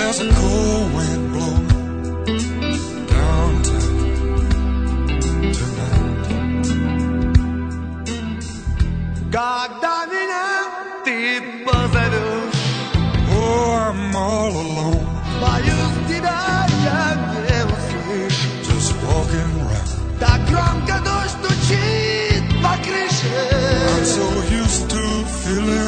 There's a cold wind blowing downtown tonight. Когда меня ты позовешь, oh, I'm all alone. Боюсь тебя я не услышу. Just walking around. Так громко дождь стучит по крыше. I'm so used to feeling